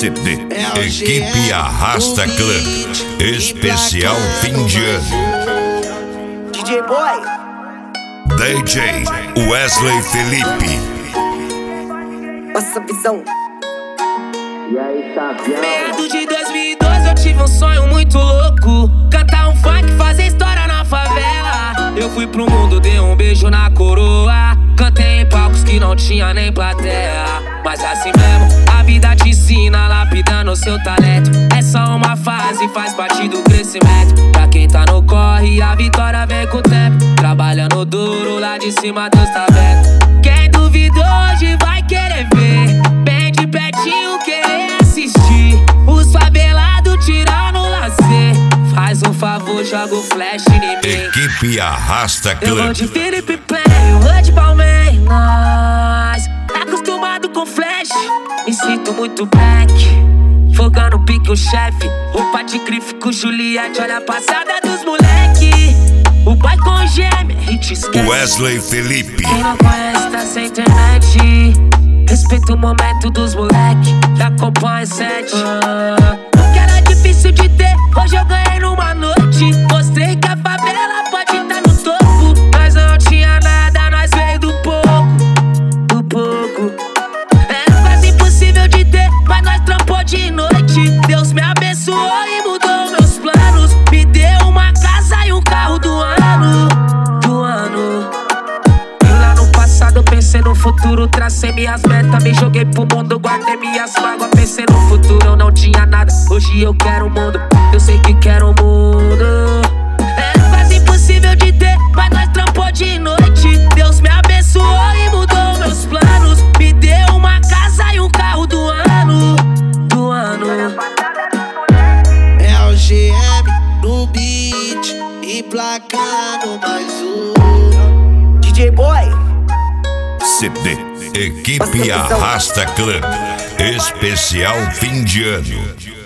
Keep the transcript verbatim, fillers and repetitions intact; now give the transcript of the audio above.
C D Equipe Arrasta Club Especial Fim de Ano. D J Boy, D J Wesley Felipe. passa a visão. Meado de dois mil e doze eu tive um sonho muito louco, cantar um funk, fazer história na favela. Eu fui pro mundo, dei um beijo na coroa, cantei em palcos que não tinha nem plateia. Mas assim mesmo, a vida te ensina, lapidando seu talento. É só uma fase, faz parte do crescimento. Pra quem tá no corre, a vitória vem com o tempo. Trabalhando duro, lá de cima Deus tá vendo. Quem duvidou hoje vai querer ver, bem de pertinho querer assistir os favelados tirando lazer. Faz um favor, joga o flash em mim. Equipe Arrasta Eu vou Club. de Felipe Play, eu vou de Palmeiras. Tá acostumado com flash, me sinto muito black. Fogando pique o chefe, roupa de grife com Juliette. Olha a passada dos moleque, o boy com gêmea, hit esquece. Wesley Felipe. Quem não conhece tá sem internet. Respeita o momento dos moleque, já acompanha sete. Ah, o que era difícil de ter, hoje eu ganhei numa noite. Mostrei que a favela pode estar no topo. Nós não tinha nada, nós veio do pouco, do pouco. Era quase impossível de ter, mas nós trampou de noite. Deus me abençoou e mudou meus planos. Me deu uma casa e um carro do ano, do ano. E lá no passado eu pensei no futuro, tracei minhas metas, me joguei pro mundo, guardei minhas mágoas. Pensei no futuro, eu não tinha nada, hoje eu quero o mundo, eu sei que quero o mundo. Era quase impossível de ter, mas nós trampou de noite. Deus me abençoou e mudou meus planos. Me deu uma casa e um carro do ano, do ano. É o G M no beat, emplacando mais um. D J Boy, C D Equipe Arrasta Club Especial Fim de Ano.